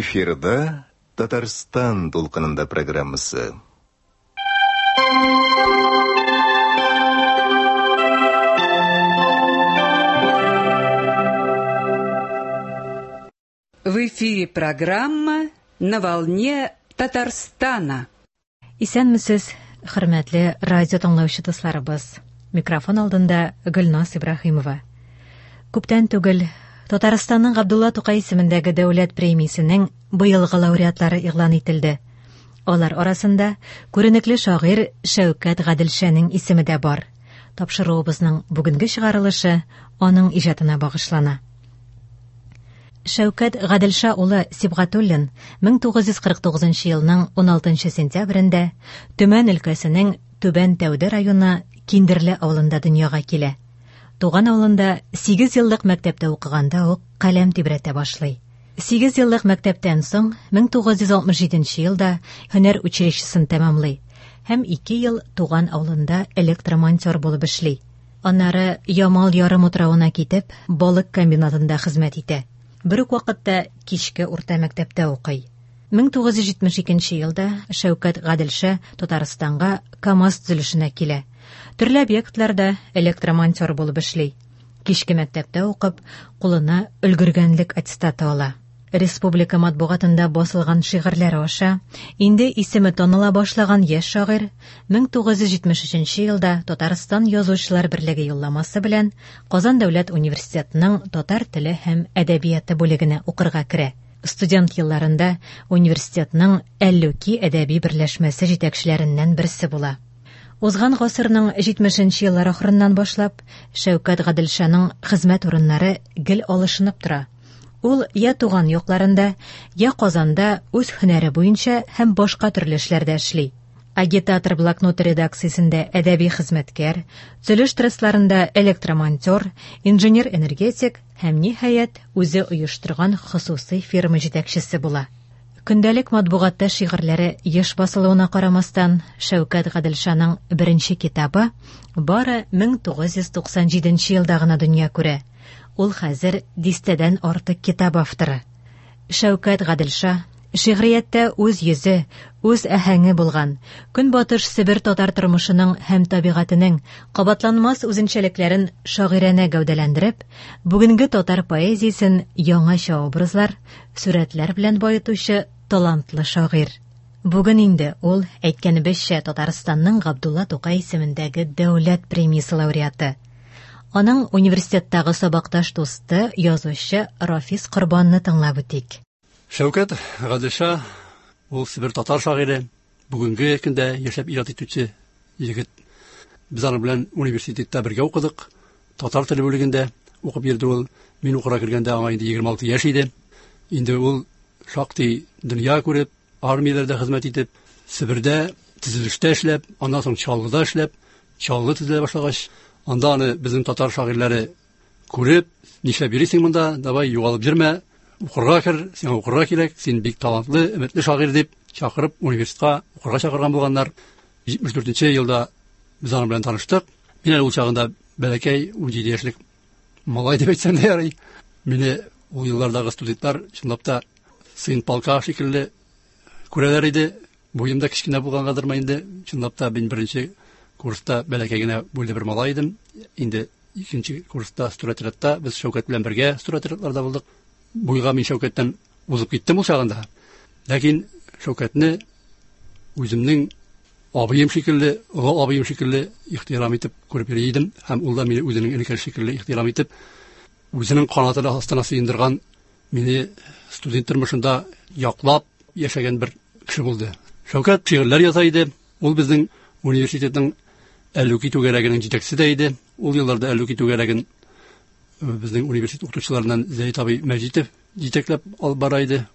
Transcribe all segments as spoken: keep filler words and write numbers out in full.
Эфирда Татарстан толкынында программасы. В эфире программа «На волне Татарстана». Исәнмесез, хөрмәтле радио тыңлаучы дусларыбыз. Микрофон алдында Гөлназ Ибраһимова. Күптән түгел Татарстанның Габдулла Тукай исемендәге дәүләт премиясенең быелгы лауреатлары игълан ителде. Алар арасында күренекле шагыйрь Шәүкәт Гаделшәнең исеме дә бар. Тапшыруыбызның бүгенге чыгарылышы аның иҗатына багышлана. Шәүкәт Гаделша улы Сибгатуллин мең тугыз йөз кырык тугызынчы елның он алтынчы сентябрендә Төмән өлкәсенең Түбән Тәүдә районы Киндерле авылында дөньяга килә. Туган авылында сигез еллык мәктәптә укыганда ук каләм тибрәтә башлый. сигез еллык мәктәптән соң мең тугыз йөз алтмыш җиденче елда һөнәр училищесын тәмамлый һәм ике ел туган авылында электромонтер булып эшли. Аннары Ямал ярым утравына китеп, балык комбинатында хезмәт итә. Бер үк вакытта кичке урта мәктәптә укый. мең тугыз йөз җитмеш икенче елда Шәүкәт Гаделша Татарстанга КАМАЗ төзелешенә килә. Төрле объектларда электромонтер булып эшли. Кичке мәктәптә укып, кулына өлгергәнлек аттестаты ала. Республика матбугатында басылган шигырьләре аша инде исеме таныла башлаган яшь шагыйрь мең тугыз йөз җитмеш өченче елда Татарстан Язучылар берлеге юлламасы белән Казан дәүләт университетының татар теле һәм әдәбияты бүлегенә укырга керә. Студент елларында университетның Әллүки әдәби берләшмәсе җитәкчеләреннән берсе була. Узган гасырның җитмешенче еллар ахырыннан башлап Шәүкәт Гаделшаның хезмәт урыннары гел алышынып тора. Ул я туган якларында, я Казанда үз һөнәре буенча һәм башка төрле эшләрдә эшли. Агитатор блокноты редакциясендә әдәби хезмәткәр, төзелеш трестларында электромонтер, инженер-энергетик һәм ниһаять үзе оештырган хосусый фирма җитәкчесе була. Көндәлек матбугатта шигырьләре еш басылуына карамастан, Шәүкәт Гаделшаның беренче китабы бары мең тугыз йөз туксан җиденче елда гына дөнья күрә. Ул хәзер дистәдән артык китап авторы. Шәүкәт Гаделша шигърияттә үз йөзе, үз әһәңе булган, Көнбатыш Себер татар тормышының һәм табигатының кабатланмас үзенчәлекләрен шагыйрәнә гәүдәләндереп, бүгенге татар поэзиясен яңача образлар, сүрәтләр белән баетучы талантлы шагыйрь. Бүген инде ул, әйткәнебезчә, Татарстанның Габдулла Тукай исемендәге дәүләт премиясе лауреаты. Аның университеттагы сабакташ дусты, язучы Рафис Корбанны тыңлап үтик. Шәүкәт Гаделша ул Себер татар шагыйре, бүгенге көндә яшәп иҗат итүче егет. Без аның белән университетта бергә укыдык. Татар теле бүлегендә укып йөрде ул. Мин укырга кергәндә аңа инде егерме алты яшь иде. Инде ул шактый дөнья күреп, армияләрдә хезмәт итеп, Себердә төзелештә эшләп, аннан соң Чаллыда эшләп, Чаллы төзелә башлагач, анда аны безнең татар шагыйрьләре күреп, нишләп йөрисең монда? Давай югалып йөрмә. Укырга кер, син укырга кирәк, син бик талантлы, өметле шагыйрь дип чакырып университетка укырга чакырган булганнар. җитмеш дүртенче елда без аның белән таныштык. Мин әле ул чагында бәләкәй унҗиде яшьлек малай дип әйтсәм дә ярый. Мине ул еллардагы студентлар чынлап та сын полка шикелле күрәләр иде. Буемда кичкенә булгангадыр инде. Чынлап та мин беренче курста бәләкәй генә буйлы бер малай идем. Инде икенче курста студентларда без Шәүкәт белән бергә студентларда булдык. Буйга мин Шәүкәттән узып киттем ул чагында. Ләкин Шәүкәтне үземнең абыем шикелле, олы абыем шикелле ихтирам итеп күреп йөри идем, һәм ул да мине үзенең энекәш шикелле ихтирам итеп, үзенең канатына астына сыендырган, мине студент тормышында яклап яшәгән бер кеше булды. Шәүкәт шигырьләр яза иде. Ул безнең университетның Әллүки түгәрәгенең җитәкчесе дә иде. Ул елларда Әллүки түгәрәген безнең университет укытучыларыннан Зәйд абый Мәҗитов җитәкләп алып бара иде.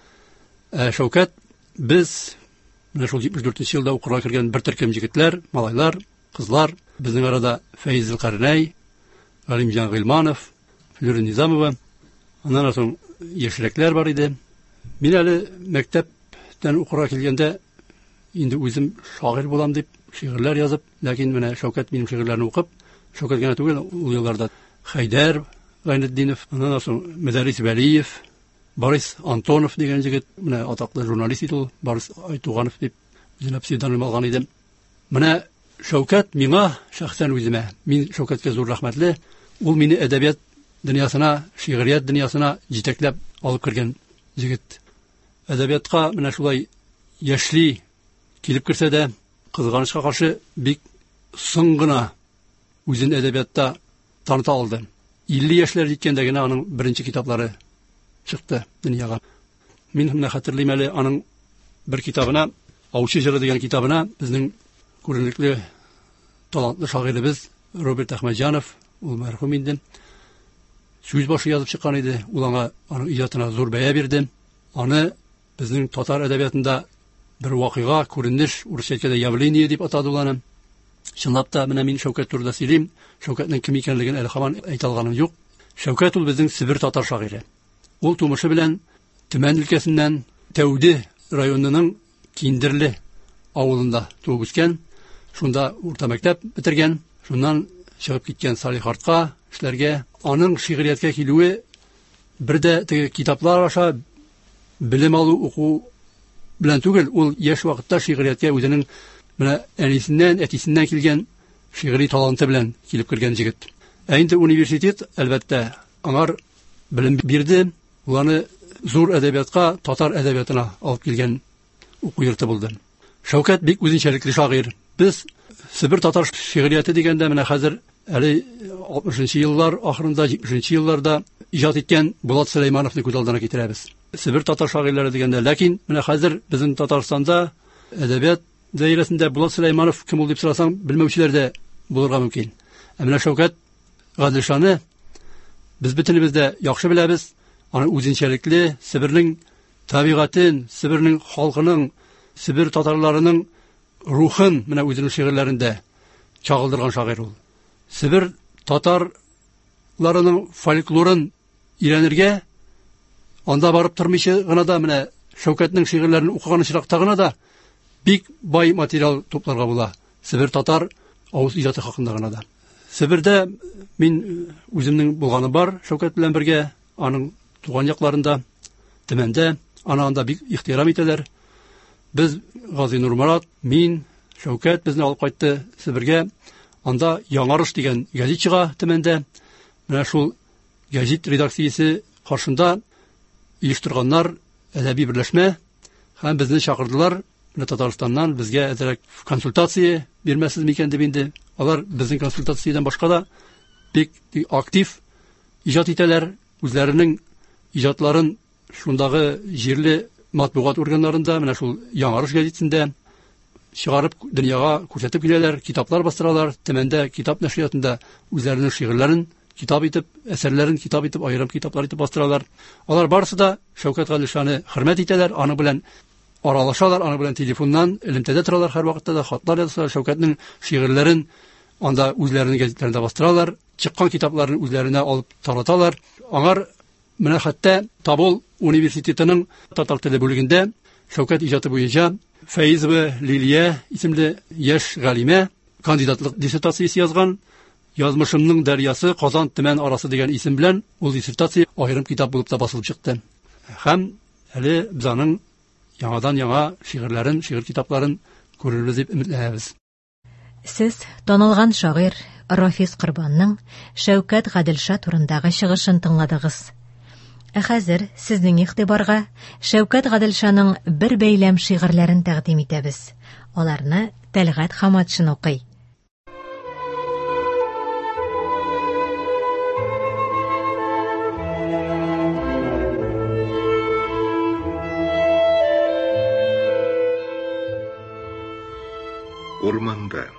Шәүкәт без менә шул җитмеш дүртенче елда укырга кергән бер төркем җегетләр, малайлар, кызлар, безнең арада Фәйз Кәрнәй, Галимҗан Гыйлманов, Флюра Низамова, аннан соң яшьрәкләр бар иде. Мин әле мәктәптән укырга килгәндә инде үзем шагыйрь булам дип шигырьләр язып, ләкин менә Шәүкәт минем шигырьләрне укып, Шәүкәт генә түгел, ул елларда Хәйдәр Гайнетдинов, аннан соң Мәдәрис Вәлиев, Борис Антонов дигән җегет, менә атаклы журналист иде ул, Борис Айтуганов дип үзенә псевдоним алган иде. Менә Шәүкәт миңа шәхсән үземә, мин Шәүкәткә зур рәхмәтле, ул мине әдәбият дөньясына, шигърият дөньясына җитәкләп алып кергән җегет. Әдәбиятка менә шулай яшьли килеп керсә дә, кызганычка каршы бик соң гына үзен әдәбиятта таныта алды. илле яшьләр җиткәндә генә аның беренче китаплары чыкты дөньяга. Мин менә хәтерлим әле аның бер китабына, Аучы җыры дигән китабына, безнең күренекле талантлы шагыйребез Роберт Әхмәтҗанов, ул мәрхүм инде, сүз башы язып чыккан иде. Ул аңа аның иҗатына зур бәя бирде. Аны безнең татар әдәбиятында бер вакыйга, күренеш, урысча әйткәндә явление дип атады ул аны. Чынлап та, менә мин Шәүкәт турында сөйлим. Шәүкәтнең кем икәнлеген әле һаман әйтә алганым юк. Шәүкәт ул безнең Себер татар шагыйре. Ул тумышы белән Төмән өлкәсеннән Тәүде районының Киндерле авылында туып үскән. Шунда урта мәктәп бетергән. Шуннан чыгып киткән Салихартка эшләргә. Аның шигъриятка килүе бер дә теге китаплар аша белем алу, уку белән түгел, ул яшь вакытта шигъриятка үзенең менә әнисеннән, әтисеннән килгән шигъри таланты белән килеп кергән җегет. Ә инде университет, әлбәттә, аңар белем бирде. Ул аны зур әдәбиятка, татар әдәбиятына алып килгән уку йорты булды. Шәүкәт бик үзенчәлекле шагыйрь. Без Себер татар шигърияте дигәндә менә хәзер әле алтмышынчы еллар ахырында, җитмешенче елларда иҗат иткән Булат Сөләймановны күз алдына китерәбез. Себер татар шагыйрьләре дигәндә, ләкин менә хәзер безнең Татарстанда әдәбият даирәсендә Булат Сөләйманов кем ул дип сорасаң, белмәүчеләр дә булырга мөмкин. Ә менә Шәүкәт Гаделшаны без бөтенебез дә яхшы беләбез. Аны үзенчәлекле Себернең табигатен, Себернең халкының, Себер татарларының рухын менә үзенең шигырьләрендә чагылдырган шагыйрь ул. Себер татарларының фольклорын өйрәнергә анда барып тормыйчы гына да менә Шәүкәтнең шигырьләрен укыган очракта гына да бик бай материал тупларга була. Себер татар авыз иҗаты хакында гына да. Себердә мин үземнең булганым бар, Шәүкәт белән бергә аның туган якларында, Төмәндә, аны анда бик ихтирам итәләр. Без Гази Нурмурат, мин, Шәүкәт безне алып кайтты Себергә. Анда Яңарыш дигән гәзит чыга Төмәндә. Менә шул гәзит редакциясе каршында оештырганнар әдәби берләшмә һәм безне чакырдылар. Менә Татарстаннан безгә әзрәк консультация бирмәсез микән дип инде. Алар безнең консультациядән башка да бик актив иҗат итәләр. Үзләренең иҗатларын шундагы җирле матбугат органнарында, менә шул Яңарыш гәзитендә чыгарып дөньяга күрсәтеп киләләр, китаплар бастыралар. Төмәндә китап нәшриятында үзләренең шигырьләрен китап итеп, әсәрләрен китап итеп, аерым китаплар итеп бастыралар. Алар барысы да Шәүкәт Гаделшаны хөрмәт итәләр, аны белән аралашалар, аны белән телефоннан элемтәдә торалар, һәр вакытта да хатлар язалар, Шәүкәтнең шигырьләрен анда үзләренең гәзитләрендә бастыралар, чыккан китапларын үзләренә алып тараталар. Аңар менә хәтта Тобол университетының татар теле бүлегендә Шәүкәт иҗаты буенча Фәйзова Лилия исемле яшь галимә кандидатлык диссертациясе язган. Язмышымның дәрьясы Казан Төмән арасы дигән исем белән ул диссертация аерым китап булып та басылып чыкты. Һәм әле без аның яңадан-яңа шигырьләрен, шигырь китапларын күрербез дип өметләбез. Сез танылган шагыйрь Рафис Корбанның Шәүкәт Гаделша турындагы чыгышын тыңладыгыз. Ә хәзер сезнең игътибарга Шәүкәт Гаделшаның бер бәйләм шигырьләрен тәкъдим итәбез. Аларны Тәлгать Хаматшин укый. Урманда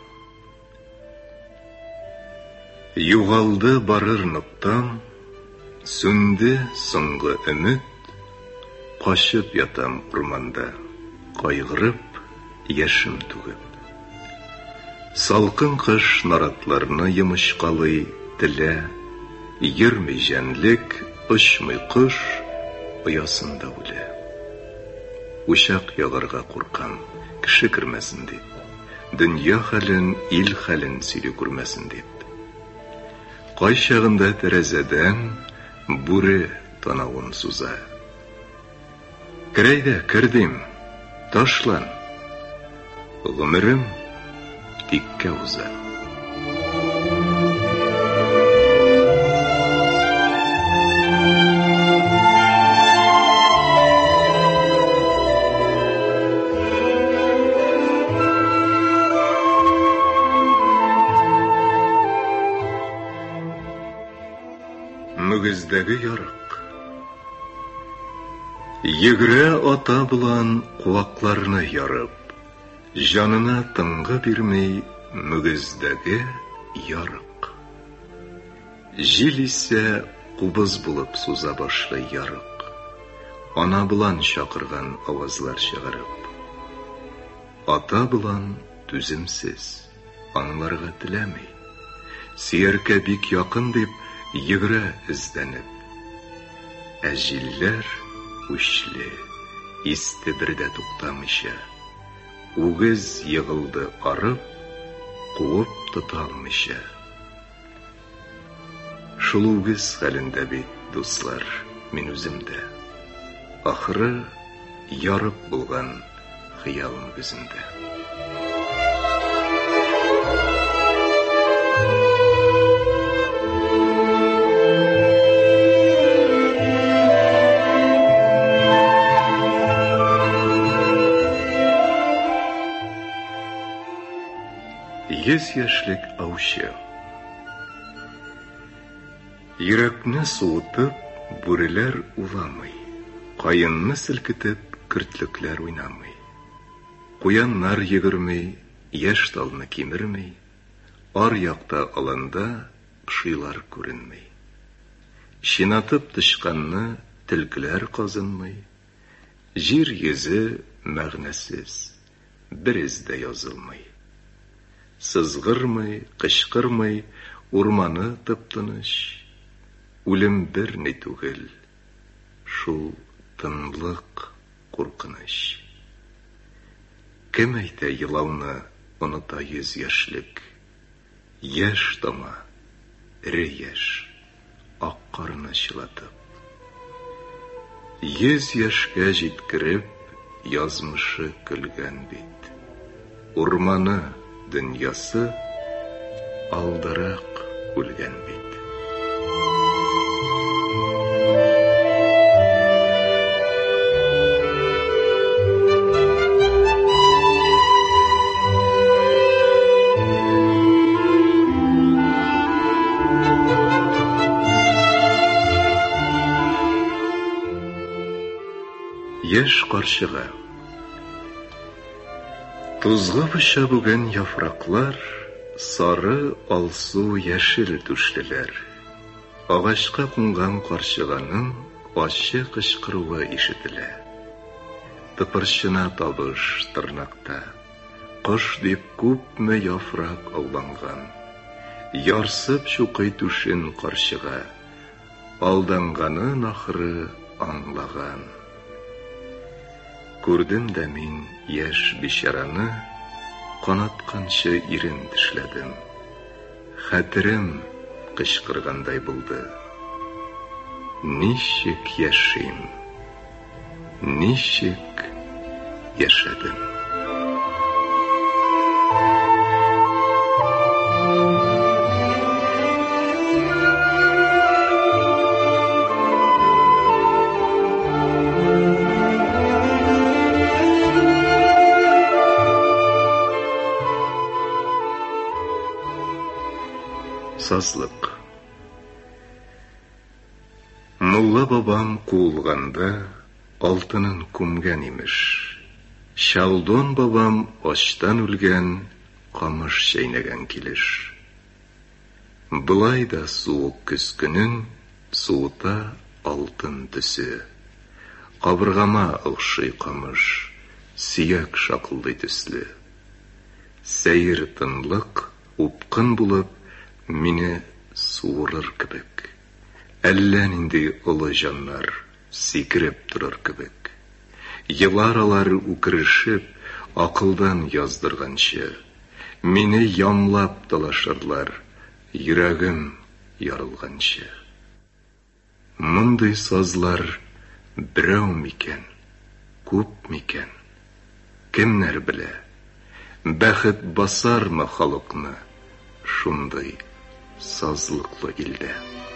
югалды барыр ныктан, сүнде соңгы өмет, качып ятам урманда, кайгырып, яшем түгеп. Салкын кыш наратларны йомычкалый телә, йөрми җәнлек, очмый кош, оясында үлә. Учак ягарга куркам, кеше кермәсен дип. Дөнья хәлен, ил хәлен сөйле күрмәсен дип. Кай чагында тәрәзәдән бүре танавын суза. Керәйдә кердем, ташлан. Гомерем тиккә уза. Мөгездәге ярык. Йөгерә ата булан куакларны ярып, жанына тынғы бирмей мөгездәге ярык. Җил исә кубыз булып суза башлый ярык, ана булан чакырган авазлар чыгарып. Ата булан түземсез, аңларга теләми, сөяркә бик якын дип йөгерә эздәнеп. Ә җилләр үчле, исте бердә туктамыйча. Үгез йыгылды арып, куып тота алмыйча. Шул үгез хәлендә бит, дуслар, мин үземдә. Ахыры ярык булган хыялым үземдә. Йөз яшьлек аучы. Йөрәкне суытып, бүреләр уламый, каенны селкетеп, көртлекләр уйнамый. Куяннар йөгермей, яшь талны кимермей, ар якта аланда кшыйлар күренмей. Шинатып тышканны телкеләр казынмый, җир йөзе мәгънәсез, бер эздә язылмый. Сызгырмый, кычкырмый, урманы тып-тыныч. Үлем бер ни түгел, шул тынлык, куркыныч. Кем әйтә елауны оныта йөз яшьлек? Яшь тама, эре яшь, ак карыны чылатып. Йөз яшькә җиткереп, язмышы көлгән бит. Урманы, дөньясы алдарак үлгән бит. Яшь карчыга. Тузга пыша бүген яфраклар, сары, алсу, яшел түшлеләр. Агачка кунган карчыганың ачы кычкыруы ишетелә. Тыпырчына табыш тырнакта, кош дип күпме яфрак ауланган. Ярсып чукый түшен карчыга, алданганын ахыры аңлаган. Күрдем дә мин яшь бичараны, канатканчы ирен тешләдем. Хәтерем кычкыргандай булды. Ничек яшим, ничек яшәдем. Сазлык. Мулла бабам куулганда алтынын күмгән имеш. Шалдон бабам ачтан үлгән, камыш чәйнәгән килеш. Былай да суык көз көнен суыта алтын төсе. Кабыргама охшый камыш, сөяк шакылдый төсле. Сәер тынлык упкын булып мине суырыр кебек. Әллә нинди олы җаннар сикереп торыр кебек. Еллар алар үкерешеп, акылдан яздырганчы, мине ямлап талашырлар, йөрәгем ярылганчы. Мондый сазлар берәү микән? күп микән? Кемнәр белә? Бәхет басармы халыкны шундый сазлыклы илдә?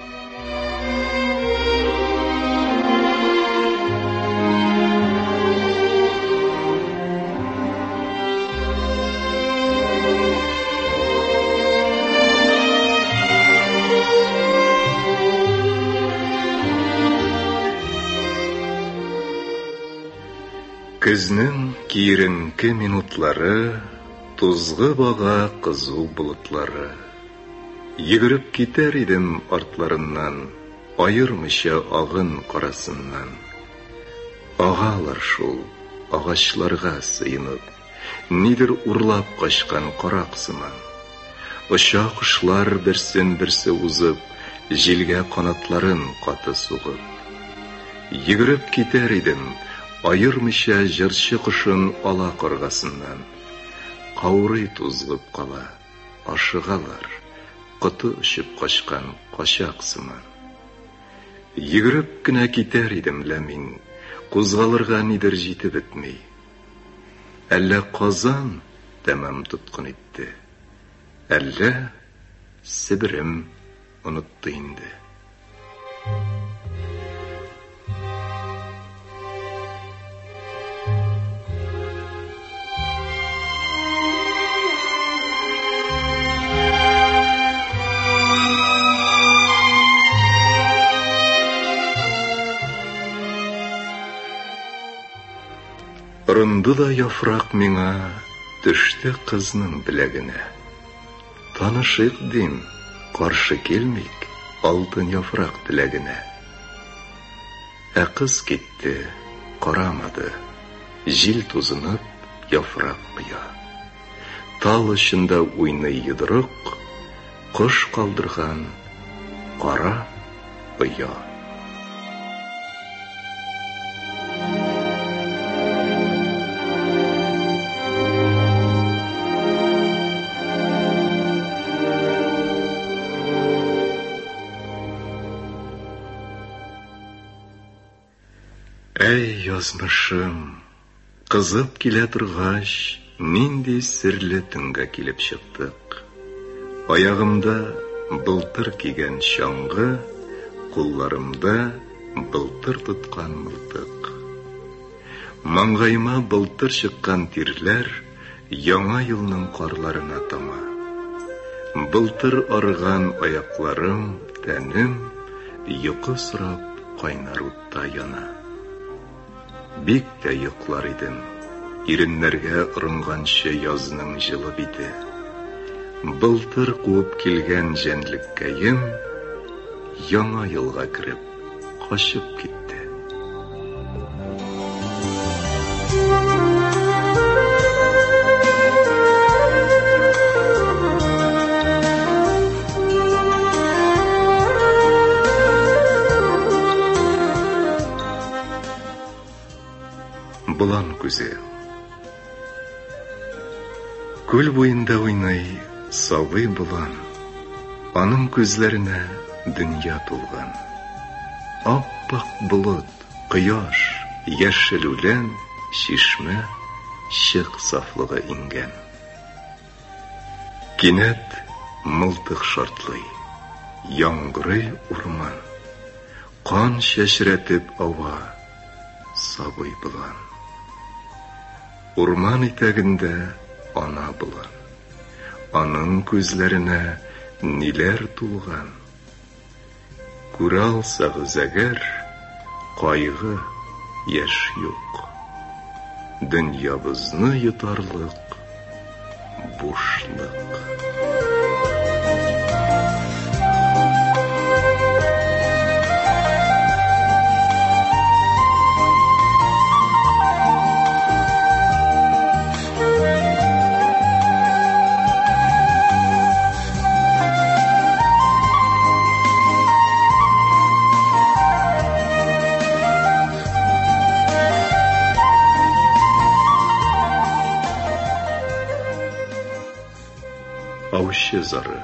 Көзнең киеренке минутлары, тузгы бага кызу болытлары. Йөгереп китәр идем артларыннан, айырмыйча агын карасыннан. Агалар шул, агачларга сыйынып, нидер урлап качкан карак сыман. Оча кошлар берсен-берсе узып, җилгә канатларын каты сугып. Йөгереп китәр идем, айырмыйча җырчы кошын ала каргасыннан. Каурый тузгып кала, ашыгалар, коты очып качкан качак сыман. Йөгереп кенә китәр идем лә мин, кузгалырга нидер җитеп бетми. Әллә Казан тәмам тоткын итте, әллә Себерем онытты инде. Рынды да яфрак миңа, төште кызның беләгенә. Танышык дим, каршы килмик, алтын яфрак теләгенә. Ә кыз китте, карамады, җил тузынып, яфрак кыя. Тал очында уйный йодрык, кош калдырган кара оя. Әй язмышым, кызып килә торгач, нинди серле төнгә килеп чыктык. Аягымда былтыр кигән чаңгы, кулларымда былтыр тоткан мылтык. Маңгайыма былтыр чыккан тирләр яңа елның карларына тама. Былтыр арыган аякларым, тәнем йокы сорап кайнар утта яна. Бик тә йоклар идем, иреннәргә орынганчы язның җылы бите. Былтыр куып килгән җәнлеккәем яңа елга кереп качып китте. Болан күзе. Күл буенда уйный сабый болан. Аның күзләренә дөнья тулган. Аппак болыт, кояш, яшел үлән, чишмә, чык сафлыгы ингән. Кинәт мылтык шартлый, яңгырый урман. Кан чәчрәтеп ава сабый болан. Урман итәгендә ана болан. Аның күзләренә ниләр тулган. Күрә алсагыз әгәр, кайгы, яшь юк. Дөньябызны йотарлык бушлык. Аучы зары.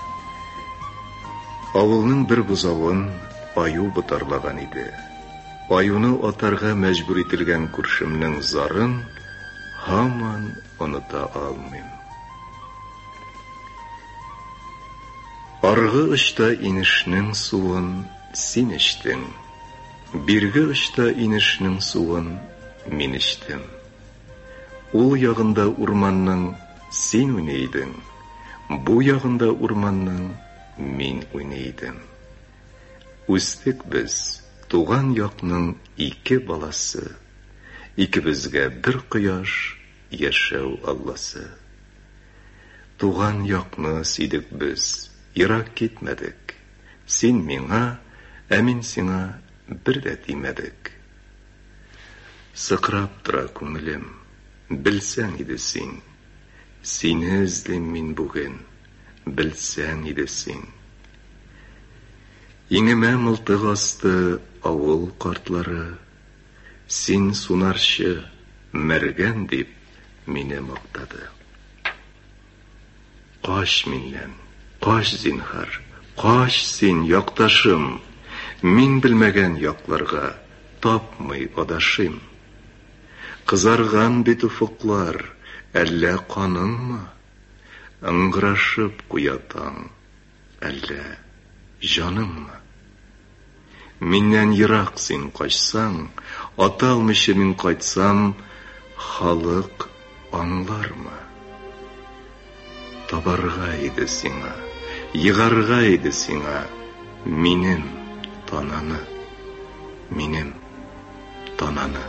Авылның бер бузавын аю бутарлаган иде. аюны атарга мәҗбүр ителгән күршемнең зарын һаман оныта алмыйм. Аргы очта инешнең суын син эчтең, бирге очта инешнең суын мин эчтем. Ул ягында урманның син уйныйдың, бу ягында урманның мин уйныйдым. Үстек без туган якның ике баласы, икебезгә бер кояш яшәү алласы. Туган якны сидек без, ерак китмәдек. Син миңа, ә мин сиңа бер дә тимәдек. Сыкрап тора күңелем, белсәң иде син. Сине эзлим мин бүген, белсәң иде син. Иңемә мылтык асты авыл картлары, син сунарчы, мәргән дип мине мактады. Каш миннән, каш зинһар, каш син якташым, мин белмәгән якларга тапмый адашым. Кызарган бит уфыклар, әллә каныңмы? Ыңгырашып куятаң, әллә җаныңмы? Миннән ерак син качсаң, аталмыйча мин кайтсам, халык аңлармы? Табарга иде сиңа, йыгарга иде сиңа, минем тананы, минем тананы.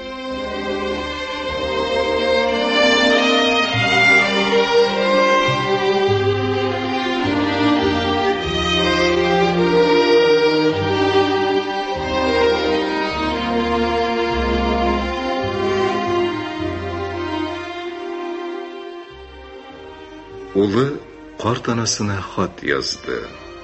Улы карт анасына хат язды.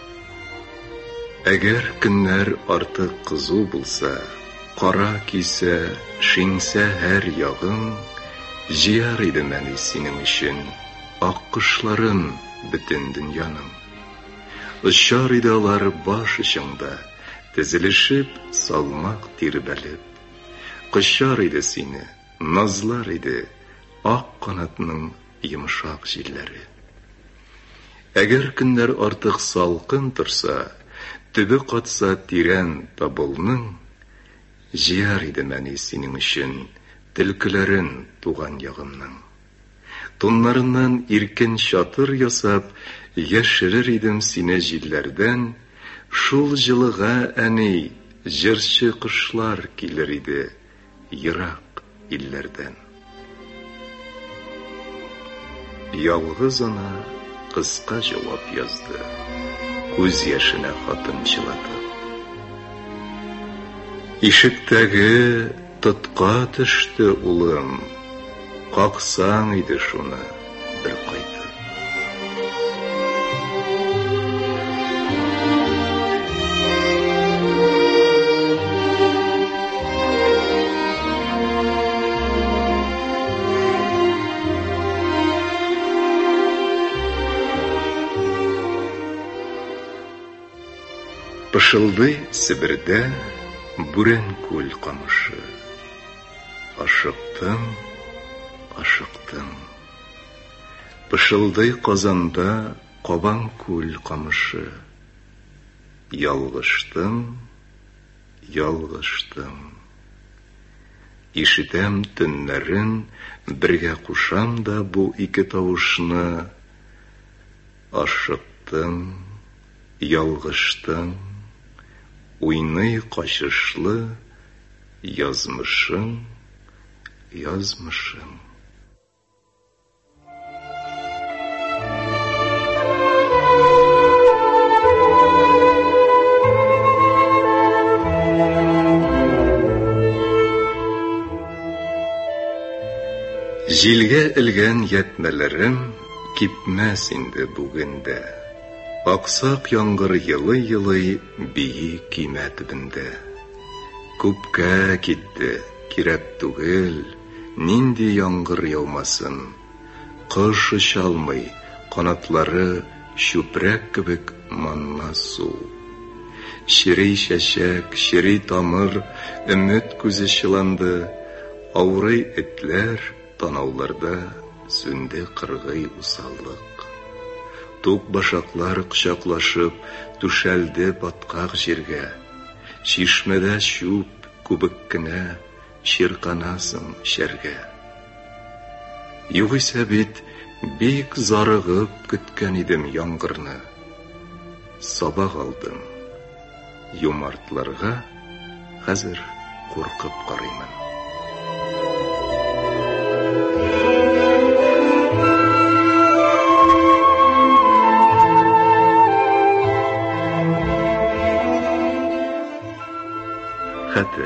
Әгәр көннәр артык кызу булса, кара кисә, шинсә һәр ягың, җыяр иде мәне синең өчен ак кышларын бөтен дөньяның. Очар иде алар баш очыңда, тезелешеп, салмак тирбәлеп. Кышар иде сине, назлар иде ак канатның йомшак җилләре. Әгәр көннәр артык салкын торса, төбе катса тирән табылның, җыяр иде мәне синең өчен төлкеләрен туган ягымның. Туннарыннан иркен чатыр ясап, яшерер идем сине җилләрдән, шул җылыга әни җырчы кошлар килер иде ерак илләрдән. Ялгыз ана кыска җавап язды, күз яшенә хатын чылатып. Ишектәге тотка төште улым, каксаң иде шуны бер кайтып. Пышылды Себердә бүрән күл камышы. Ашыктым, ашыктым. Пышылды Казанда кабан күл камышы. Ялгыштым, ялгыштым. Ишетәм төннәрен, бергә кушам да бу ике тавышны. Ашыктым, ялгыштым. Уйный качышлы язмышың, язмышың. Җилгә элгән ятмәләрем кипмәс инде бүгендә. Аксак яңгыр йылый-йылый бии кимә төбендә. Күпкә китте, кирәк түгел, нинди яңгыр яумасын. Кыш очалмый, канатлары чүпрәк кебек манна су. Шири шәшәк, шири тамыр, өмет күзе чыланды, аурый этләр танауларда сүнде кыргый усаллык. Тук башаклар кычаклашып, түшәлде баткак җиргә. Чишмәдә чүп күбек кенә, чирканасың шәргә. Югыйсә бит, бик зарыгып көткән идем яңгырны. Сабак алдым. Юмартларга хәзер куркып карыймын. Хәтер.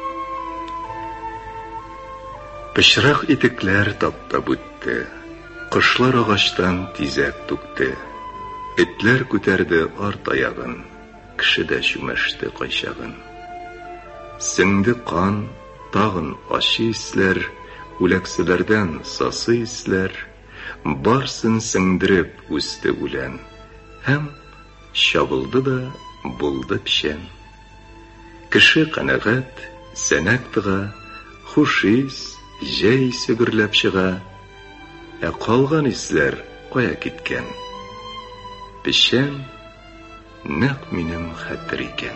Пычрак итекләр таптап үтте. Кышлар агачтан тизәк түкте. Этләр күтәрде арт аягын. Кеше дә чүмәште кайчагын. Сеңде кан, тагын ачы исләр, үләкселәрдән сасы исләр, барсын сеңдереп үсте үлән. Һәм чабылды да булды пишән. Кеше канәгать, сәнәк тыга, хушис, җәй сөгерләп чыга. Ә калган исләр кая киткән? Пишән нәкъ минем хәтер икән.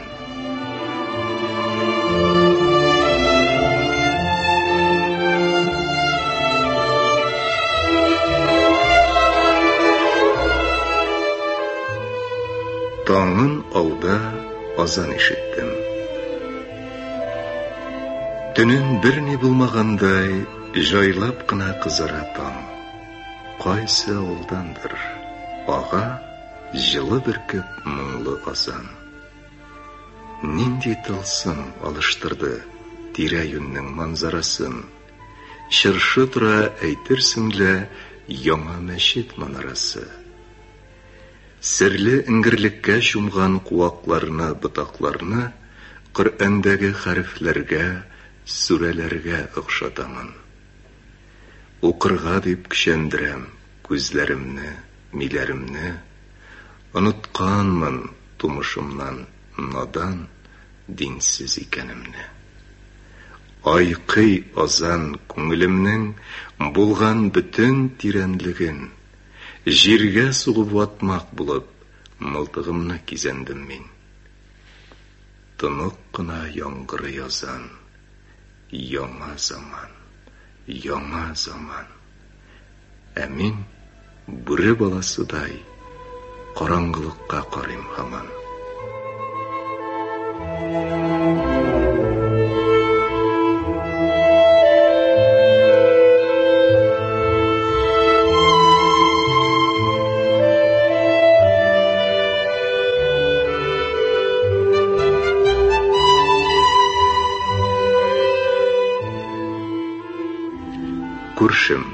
Таңын ауда азан ишеттем. Төнен берни булмагандай, җайлап кына кызара таң. Кайсы авылдандыр, ага җылы бөркеп моңлы азан. Нинди тылсым алыштырды тирә-юньнең манзарасын. Чыршы тора әйтерсең лә яңа мәчет манарасы. Серле иңгерлеккә чумган куакларны, ботакларны Коръәндәге хәрефләргә, сүрәләргә охшатамын. Укырга дип көчәндерәм күзләремне, миләремне. Онытканмын тумышымнан надан, динсез икәнемне. Айкый азан күңелемнең булган бөтен тирәнлеген. Җиргә сугып ватмак булып, мылтыгымны кизәндем мин. Тынык кына яңгыр язан, яңа заман, яңа заман. Ә мин бүре баласыдай караңгылыкка карыйм һаман. Күршем.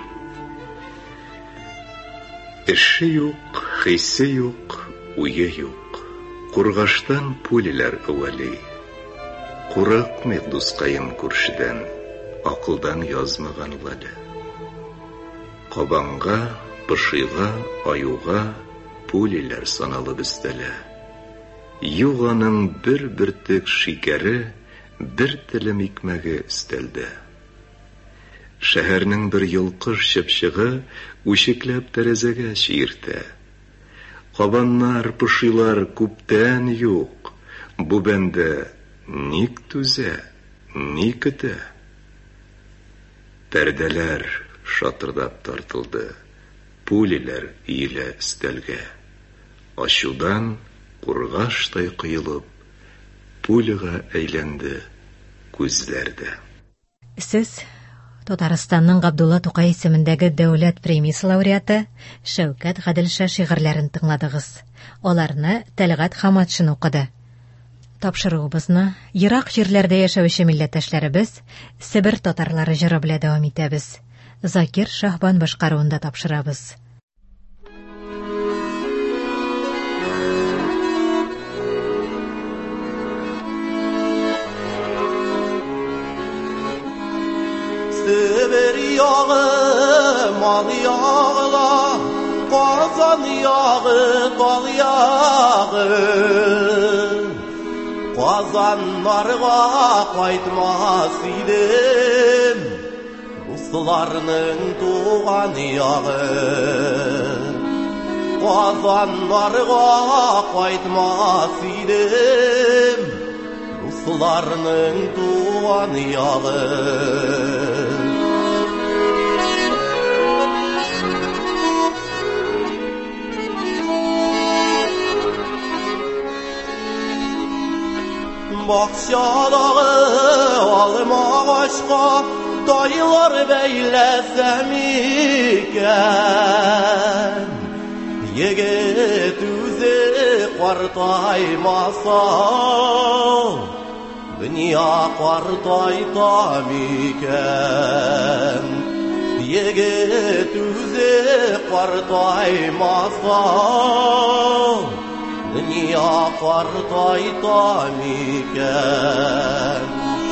Эше юк, хисе юк, уе юк. Кургаштан пулеләр әвәли. Курыкмый дускаем күршедән, акылдан язмаган вәле. Кабанга, пышыйга, аюга пулеләр саналы бистәлә. Юганың бер бөртек шикәре, бер телем икмәге өстәлдә. Шәһәрнең бер йолкыш чыпчыгы үчекләп тәрәзәгә чиертә. Кабаннар, пышыйлар күптән юк. Бу бәндә ник түзә, ни көтә? Пәрдәләр шатырдап тартылды. Пулеләр иелә өстәлгә. Ачудан кургаштай кыелып, пулега әйләнде күзләрдә. Сез Татарстанның Габдулла Тукай исемендәге дәүләт премиясе лауреаты Шәүкәт Гаделша шигырьләрен тыңладыгыз. Аларны Тәлгать Хаматшин укыды. Тапшыруыбызны ерак җирләрдә яшәүче милләттәшләребез Себер татарлары җыры белән дәвам итәбез. Закир Шахбан башкаруында тапшырабыз. Себер яğı, mal yağı, Kazan yağı, bal yağı. Qazanlarga qaytmas idim, Ruslarning tuğan yağı. Qazanlarga qaytmas idim, Ruslarning tuğan yağı. Bakşaдағы alma ağaçqa dayılar beylesem iken, Yigit üzü qartaymasa, dünya qartaytam iken. Yigit üzü qartaymasa, dünya qartaytam iken.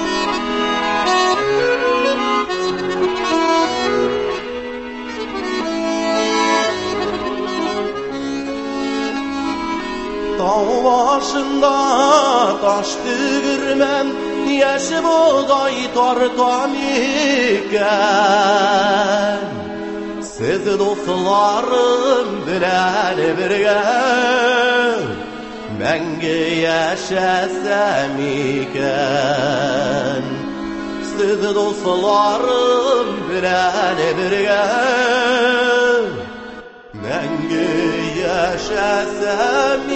Dağ başında taş tügürmem, Yaşı buğday tartam iken. Siz dostlarım bilen birge, Мәңгі yaşasam iken. Siz dostlarım bilen birge, Мәңгі yaşasam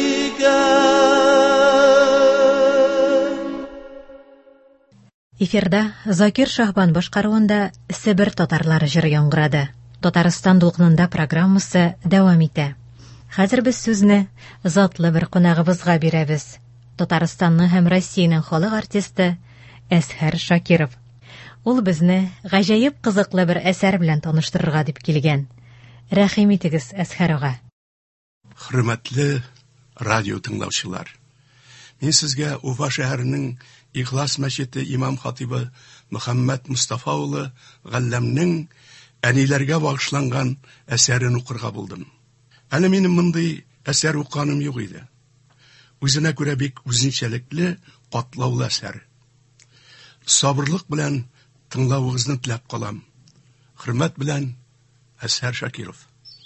iken. Эфирда Закир Шахбан башкаруында Себер татарлары җыры яңгырады. Татарстан дулкынында программасы дәвам итә. Хәзер без сүзне затлы бер кунагыбызга бирәбез. Татарстанның һәм Россиянең халык артисты Әсхәр Шакиров. Ул безне гаҗәеп кызыклы бер әсәр белән таныштырырга дип килгән. Рәхим итегез Әсхәр ага. Хөрмәтле радио тыңлаучылар. Мин сезгә Уфа шәһәренең Ихлас мәчете имам хатибы Мөхәммәд Мустафа улы Галләмнең әниләргә багышланган әсәрен укырга булдым. Әле минем мондый әсәр уканым юк иде. Үзенә күрә бик үзенчәлекле, катлаулы әсәр. Сабырлык белән тыңлавыгызны теләп калам. Хөрмәт белән Әсхәр Шакиров.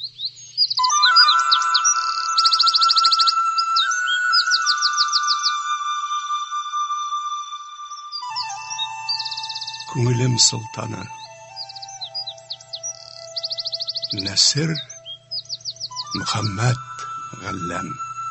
Күңелем султаны. Нәсер Мөхәммәд Галләм.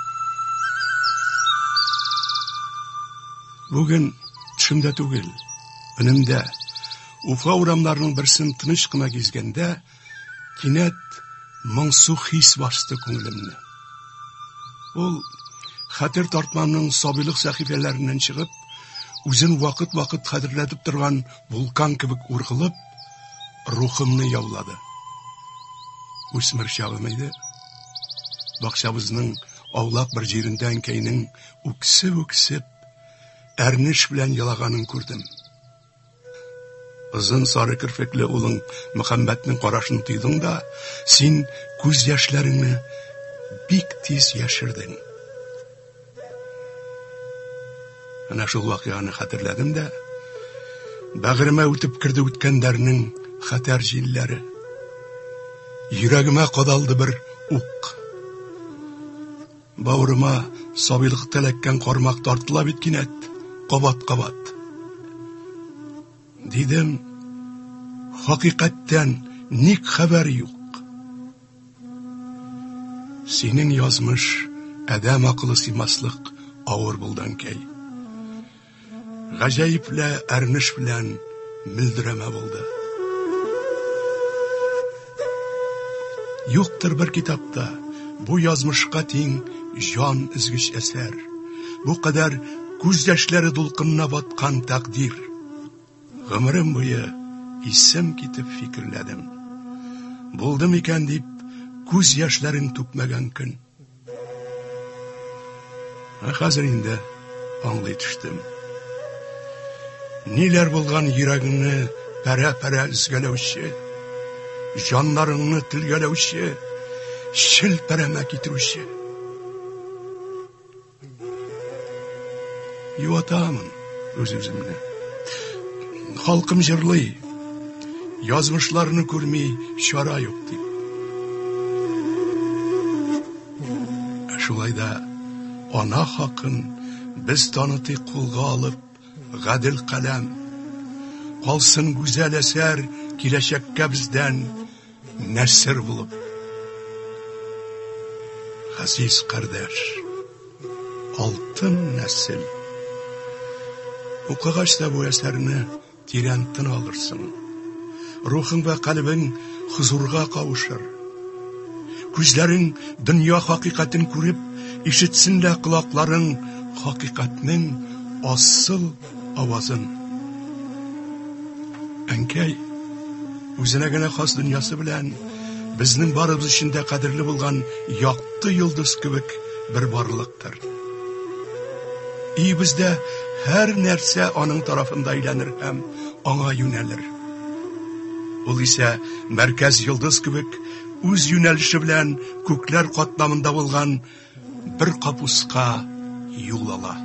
Бүген төшемдә түгел, өнемдә Уфа урамларының берсен тыныч кына гизгәндә, кинәт моңсу хис басты күңелемне. Ул хәтер тартмамның сабыйлык сәхифәләреннән чыгып, үзен вакыт-вакыт хәтерләтеп торган вулкан кебек ургылып, рухымны яулады. Үсмер чагым иде. Бакчабызның аулак бер җирендә әнкәйнең үксеп-үксеп әрнеш белән ялаганын күрдем. Озын сары керфекле улың Мөхәммәднең карашын тойдың да, син күз яшьләреңне бик тиз яшердең. Ана шул вакыйганы хәтерләдем дә, бәгыремә үтеп кирде үткәннәрнең хәтәр җилләре. Йөрәгемә кадалды бер ук. Бавырыма сабыйлык теләккән кармак тартыла бит кинәт, кабат-кабат. Дидем, хакыйкатьтән ник хәбәр юк. Синең язмыш адәм акылы сыймаслык авыр булдан кәй. Гаҗәипле әрнеш белән мөлдерәмә булды. Юктыр бер китапта бу язмышка тиң жан изгеч әсәр. Бу кадәр күз яшьләре дулкынына баткан тәкъдир. Гомерем буе исем китеп фикерләдем. Булды микән дип күз яшьләрен түкмәгән көн. Хәзер инде аңлый төштем. Ниләр булган йөрәгеңне пәрә-пәрә үзгәләүче, җаннарыңны телгәләүче, челпәрәмә китерүче. Юатамын үз-үземне. Халкым җырлый, язмышларны күрми чара юк дип. Шулайда ана хакын без таныты кулга алып, гадел каләм, калсын гүзәл әсәр киләчәккә бездән нәсер булып. Газиз кардәш, алтын нәсел, укыгач та бу әсәрне тирән тын алырсың. Рухың вә калбың хузурга кавышыр. Күзләрең дөнья хакыйкатен күреп, ишетсен дә колакларың хакыйкатның асыл авазын. Әнкәй, үзенә генә хас дөньясы белән безнең барыбыз өчен дә кадерле булган якты йолдыз кебек бер барлыктыр. И бездә һәр нәрсә аның тарафында әйләнер һәм аңа юнәлер. Ул исә мәркәз йолдыз кебек үз юнәлеше белән күкләр катламында булган бер капуска юл ала.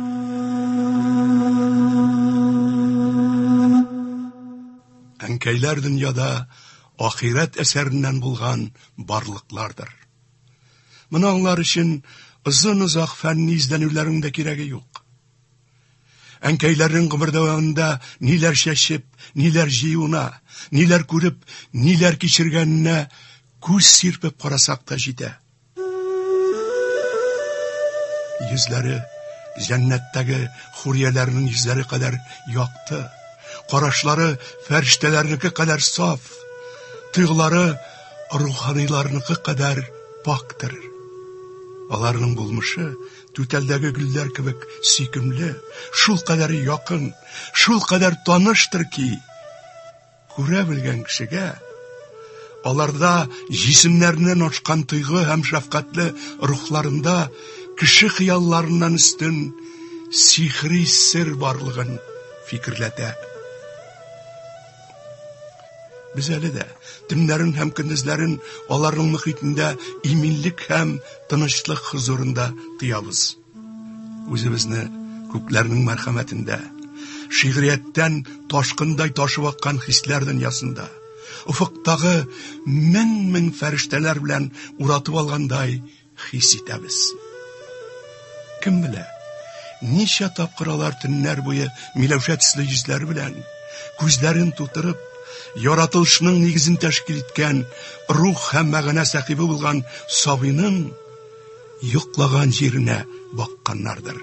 Әнкәйләр дөньяда ахирәт әсәреннән булган барлыклардыр. Моны аңлар өчен озын-озак фәнни издәнүләрнең дә кирәге юк. Әнкәйләрнең гомер дәвамында ниләр чәчеп, ниләр җыюна, ниләр күреп, ниләр кичергәненә күз сирпеп карасак та җитә. Йөзләре җәннәттәге хурияләрнең йөзләре кадәр якты, карашлары фәрештәләрнеке кадәр саф, тойгылары руханиларныкы кадәр пактыр. Аларның булмышы түтәлдәге гөлләр кебек сөйкемле, шул кадәр якын, шул кадәр таныштыр ки, күрә белгән кешегә аларда җисемнәреннән ашкан тойгы һәм шәфкатьле рухларында кеше хыялларыннан өстен сихри сер барлыгын фикерләтә. Без әле дә төннәрен һәм көндезләрен аларның мөхитендә иминлек һәм тынычлык хузурында тоябыз. Үзебезне күкләрнең мәрхәмәтендә, шигърияттән ташкындай ташып аккан хисләр дөньясында, уфыктагы мең-мең фәрештәләр белән уратып алгандай хис итәбез. Кем белә, ничә тапкыр алар төннәр буе Миләүшә төсле йөзләр белән күзләрен тутырып, яратылышның нигезен тәшкил иткән рух һәм мәгънә сахибы булган Сабыйның йоклаган җиренә бакканнардыр.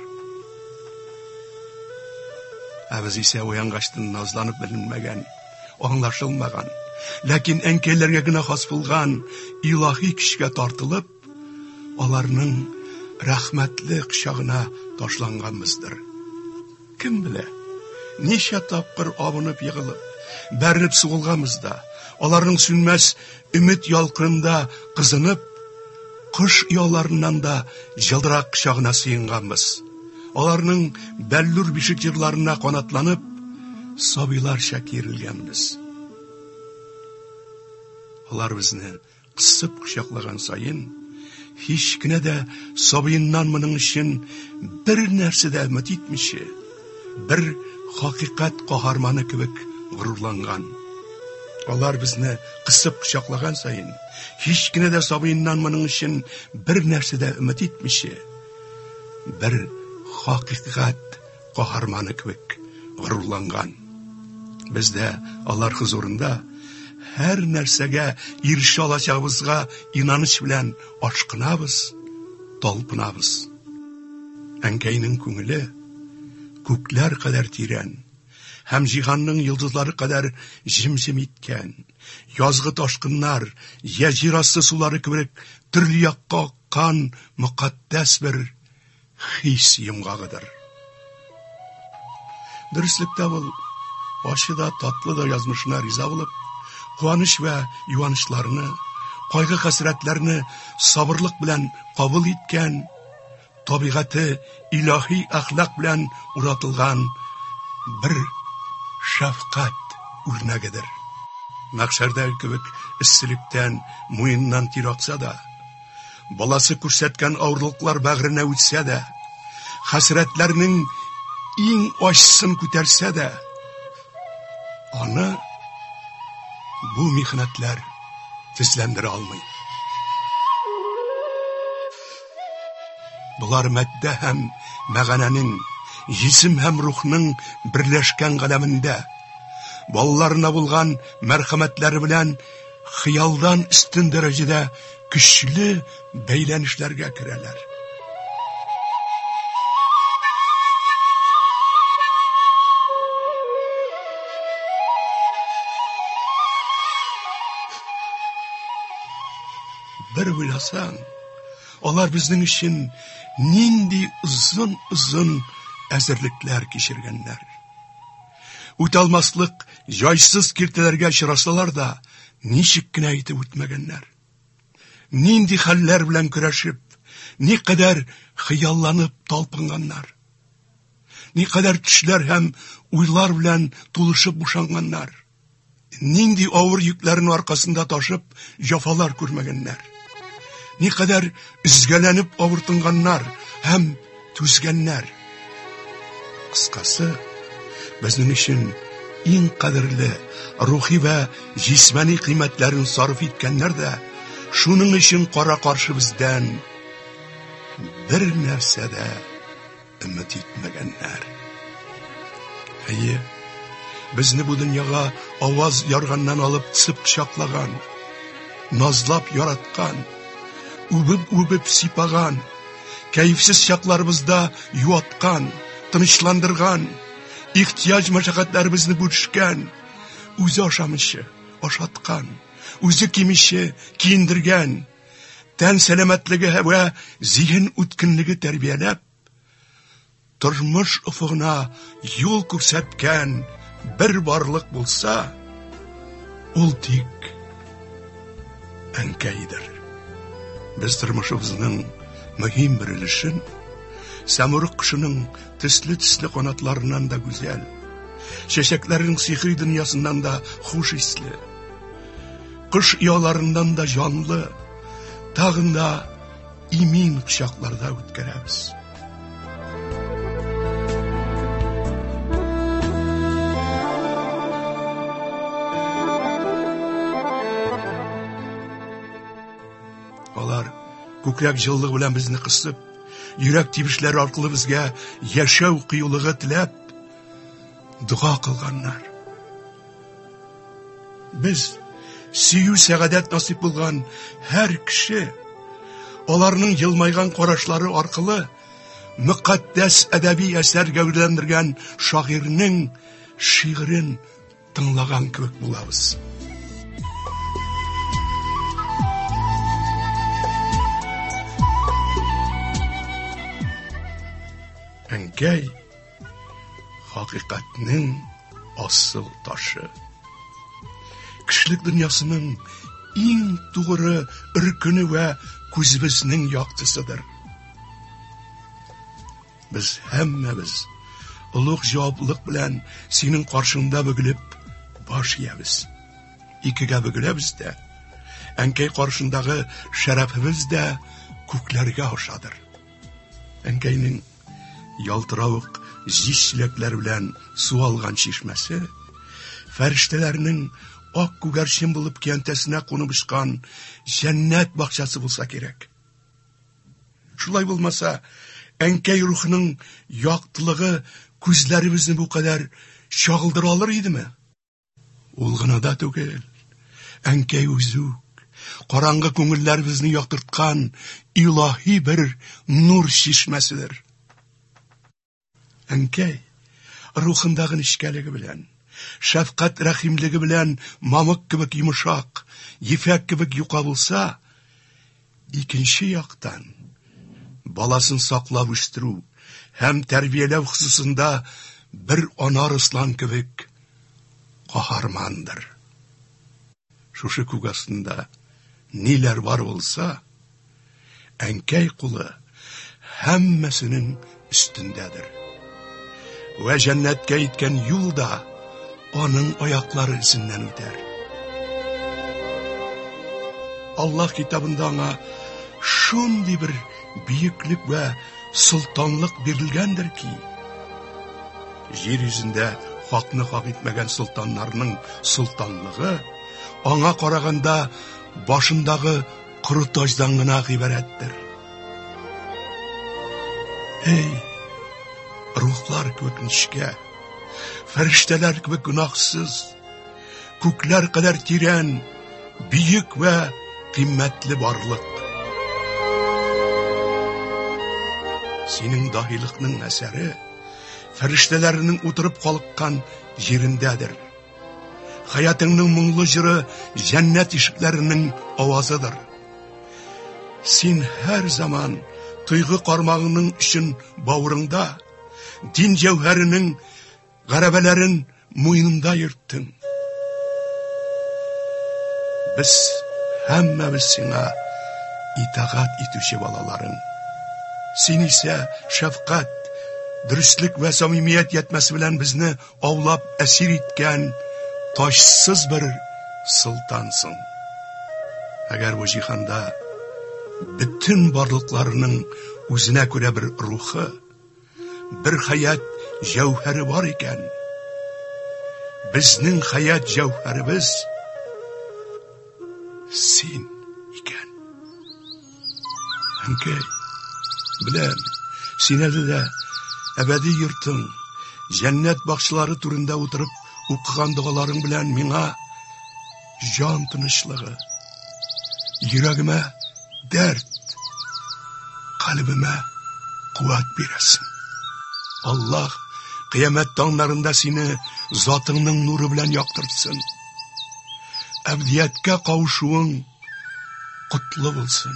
Ә без исә уянгачтан назланып беленмәгән, аңлашылмаган, ләкин әнкәйләргә генә хас булган илаһи көчкә тартылып, аларның рәхмәтле кочагына ташланганбыздыр. Кем белә, ничә тапкыр абынып егылып, бәреп сугылганбызда, аларның сүнмәс өмет ялкынында кызынып, кыш ялларыннан да җылдырак кочагына сыенганбыз. Аларның бәллүр бишек җырларына канатланып, сабыйларча кирелгәнбез. Алар безне кысып кочаклаган саен, һич кенә дә Сабыйннан моның өчен бер нәрсә дә өмет итмичә, бер хакыйкать каһарманы кебек горурланган. Алар безне кысып кочаклаган саен, һич кенә дә Сабыйннан моның өчен бер нәрсә дә өмет итмичә, бер хакыйкать каһарманы кебек горурланган. Без дә алар хузурында һәр нәрсәгә ирешә алачагыбызга инаныч белән ашкынабыз, талпынабыз. Әнкәйнең күңеле күкләр кадәр тирән, һәм җиһанның йолдызлары кадәр җим-җим иткән, язгы ташкыннар, я җир асты сулары кебек төрле якка аккан мөкатдәс бер хис йомгагыдыр. Дөреслекдә ул ачы да, татлы да язмышына риза булып, куаныч вә юанычларны, кайгы-хәсрәтләрне сабырлык белән кабул иткән, табигате илаһи әхлак белән уратылган бер шәфкать үрнәгедер. Мәхшәрдәге кебек эсселектән муеннан тир акса да, баласы күрсәткән авырлыклар бәгыренә үтсә дә, хәсрәтләрнең иң ачсын күтәрсә дә, аны бу михнәтләр тезләндерә алмый. Булар мәддә һәм мәгънәнең, җисем һәм рухның берләшкән галәмендә, балаларына булган мәрхәмәтләре белән хыялдан үстен дәрәҗәдә көчле бәйләнешләргә керәләр. Бер уйласаң, алар безнең өчен нинди озын-озын әзерлекләр кичергәннәр. Үтәлмаслык җайсыз киртәләргә очрасалар да, ничек кенә итеп үтмәгәннәр. Нинди хәлләр белән көрәшеп, никадәр хыялланып талпынганнар. Никадәр төшләр һәм уйлар белән тулышып бушанганнар. Нинди авыр йөкләрнең аркасында ташып, җафалар күрмәгәннәр. Никадәр үзгәләнеп авыртынганнар һәм түзгәннәр. Кыскасы, безнең өчен иң кадерле рухи ва җисмани кыйммәтләрен сарыф иткәннәр дә, шуның өчен кара каршы бездән бер нәрсә дә өмет итмәгәннәр. Әйе, безне бу дөньяга аваз ярганнан алып тисеп кочаклаган, назлап яраткан, үбеп-үбеп сипаган, кәефсез чакларыбызда юаткан, тынычландырган, ихтияҗ мәшәкатьләребезне бүлешкән, үзе ашамыйчы ашаткан, үзе кимиче киендергән, тән сәламәтлеге һәм зиһен үткенлеге тәрбияләп, тормыш офыгына юл күрсәткән бер барлык булса, ул тик әнкәйдер. Без тормышыбызның мөһим бер өлешен самурык кошының төсле-төсле канатларыннан да гүзәл, чәчәкләрнең сихри дөньясыннан да хуш исле, кош яларыннан да җанлы, тагын да имин кочакларда үткәрәбез. Алар күкрәк җыллыгы белән безне кысып, йөрәк тибешләре аркылы безгә яшәү кыюлыгы теләп, дуа кылганнар. Без сөю сәгадәт насип булган һәр кеше аларның елмайган карашлары аркылы мөкатдәс әдәби әсәр гәүдәләндергән шагыйрьнең шигырен тыңлаган кебек булабыз. Әнкәй хакыйкатьнең асыл ташы. Кешелек дөньясының иң тугры өркүне вә күзебезнең яктысыдыр. Без һәммәбез улуг җаваплык белән синең каршында бөгелеп баш иябез. Икегә бөгеләбез дә, әнкәй каршындагы шәрәфебез дә күкләргә ашадыр. Әнкәйнең ялтыравык җишләкләр белән су алган чишмәсе, фәрештәләрнең ак күгәрчен булып киянтәсенә кунып очкан җәннәт бакчасы булса кирәк. Шулай булмаса, әнкәй рухының яктылыгы күзләребезне бу кадәр чагылдыра алыр идеме? Ул гына да түгел, әнкәй үзе караңгы күңелләребезне яктырткан илаһи бер нур чишмәседер. Әнкәй рухындагы нечкәлеге белән, шәфкать рәхимлеге белән мамык кебек йомшак, ефәк кебек юка булса, икенче яктан баласын саклап үстерү һәм тәрбияләү хусусында бер ана Руслан кебек каһармандыр. Шушы күк астында ниләр бар булса, әнкәй кулы һәммәсенең өстендәдер. Вә җәннәткә иткән юлда аның аяклары исеннән үтәр. Аллаһ китабында аңа шундый бер бөеклек вә султанлык бирелгәндер ки, Жер yüzендә хакны хак итмәгән султаннарның султанлыгы аңа караганда башындагы коры таҗдан гына гыйбарәттер. Эй, рухлар кебек нечкә, фәрештәләр кебек гөнаһсыз, күкләр кадәр тирән, биек вә кыйммәтле барлык. Синең даһилыкның әсәре фәрештәләрнең утырып калыккан җирендәдер. Хаятыңның моңлы җыры җәннәт ишекләренең авазыдыр. Син һәр заман тойгы кармагының өчен бавырыңда, дин җәүһәренең гәрәбәләрен муенында йөрттең. Без һәммәбез сиңа итагать итүче балаларың. Син исә шәфкать, дөрестлек вә самимият ятмәсе белән безне аулап әсир иткән ташсыз бер султансың. Әгәр бу җиһанда bütün барлыкларының үзенә күрә бер рухы, бер хаят җәүһәре бар икән, безнең хаят җәүһәребез син икән. Әнкәй, беләм, син әле дә әбәди йортың, җәннәт бакчылары турында утырып укыган дугаларың белән миңа җан тынычлыгы, йөрәгемә дәрт, калбимә куәт бирәсең. Аллаһ кыямәт таңнарында сине затыңның нуры белән яктыртсын. Әбдияткә кавышуың котлы булсын.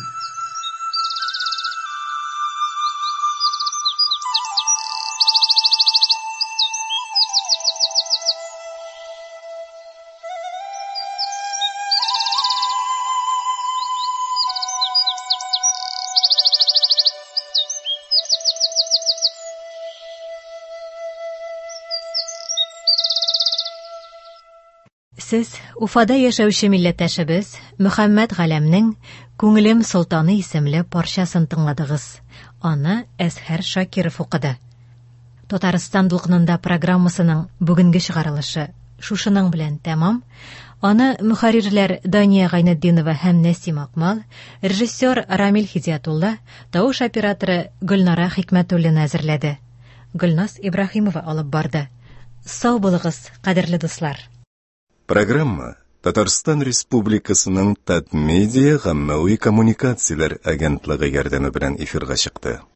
Сез Уфада яшәүче милләттәшебез Мөхәммәд Галәмнең Күңелем Солтаны исемле парчасын тыңладыгыз. Аны Әсхәр Шакиров укыды. Татарстан дулкынында программасының бүгенге чыгарылышы шушының белән тәмам. Аны мөхәррирләр Дания Гайнетдинова һәм Нәсим Акмал, режиссер Рамил Хидиятулла, тавыш операторы Гөлнара Хикмәтуллина әзерләде. Гөлнас Ибраһимова алып барды. Сау булыгыз, кадерле дуслар. Программа Татарстан Республикасының Татмедиа гаммәви коммуникацияләр агентлыгы ярдәме белән эфирга чыкты.